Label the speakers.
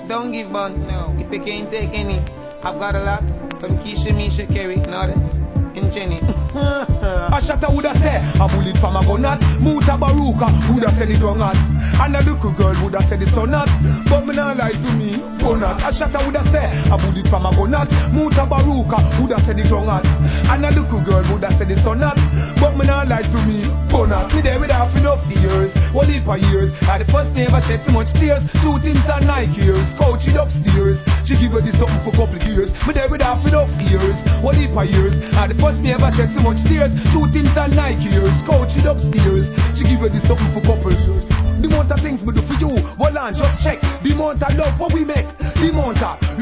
Speaker 1: Don't give bun. No. If you can't take any, I've got a lot. From Keisha, Misha, Kerry, not and Jenny.
Speaker 2: A shatter woulda say a bullet from a gunat. Muta Baruka woulda said it wrong at. And a little girl woulda said it so not. But me not lie to me, gunat. A shatter woulda say a bullet from a gunat. Muta Baruka woulda said it wrong at. And a little girl woulda said it so not. But me not lie to me, gunat. Me there with half enough years, one heap of years. And the first never shed so much tears. Shootings and Nike years, coach it upstairs. She give her this something for couple of years. Me there with half enough years, one heap of years. And the first never shed so much tears. Shootings and Nike years, coach it upstairs. She give her this something for couple of years. The amount of things we do for you, well on, just check. The amount of love what we make, the amount of